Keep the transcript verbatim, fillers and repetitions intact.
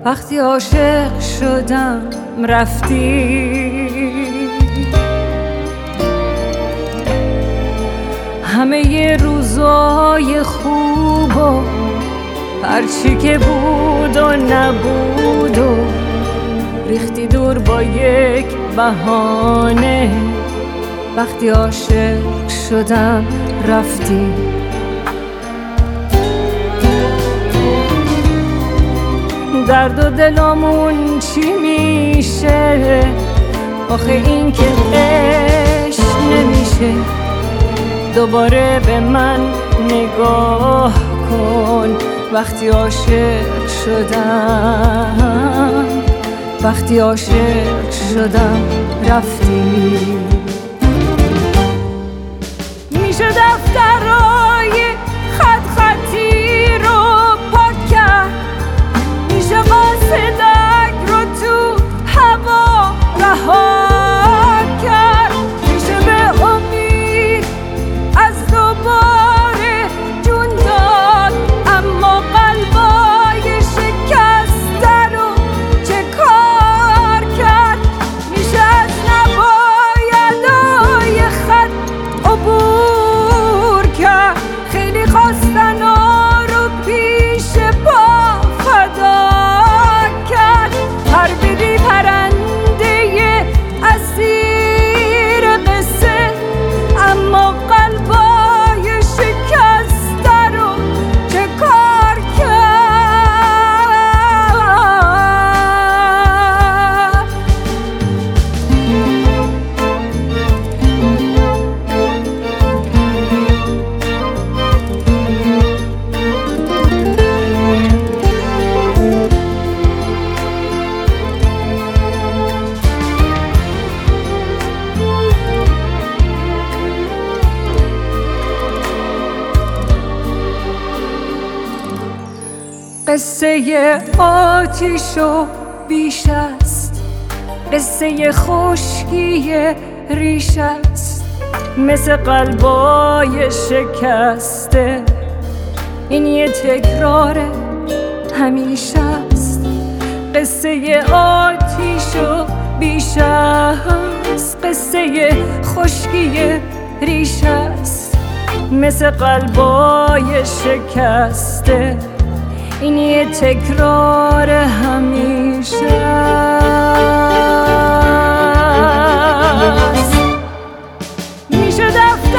وقتی عاشق شدم رفتی، همه ی روزای خوب و هرچی که بود و نبود و ریختی دور با یک بهانه. وقتی عاشق شدم رفتی. درد و دلامون چی میشه آخه این که عشق نمیشه. دوباره به من نگاه کن وقتی عاشق شدم، وقتی عاشق شدم رفتی. میشه دفترهای خط خطی رو پاک کرد، میشه قاصدک رو تو هوا رها کرد، میشه به امید از دوباره جون داد، اما قلبای شکسته رو چه کار کرد. میشه از نبایدهای خط عبور کرد، خیلی خواستن رو پیش پا فدا کرد. پر بدی پرنده اسیر قصه، اما قلبای شکسته رو چه کار کرد. قصه آتیش و بیش است، قصه خشکی ریش است، مثل قلبای شکسته. این یه تکرار همیشه است. قصه آتیش و بیش است، قصه خشکی ریش است، مثل قلبای شکسته. این یه تکرار همیشه است. میشه دفع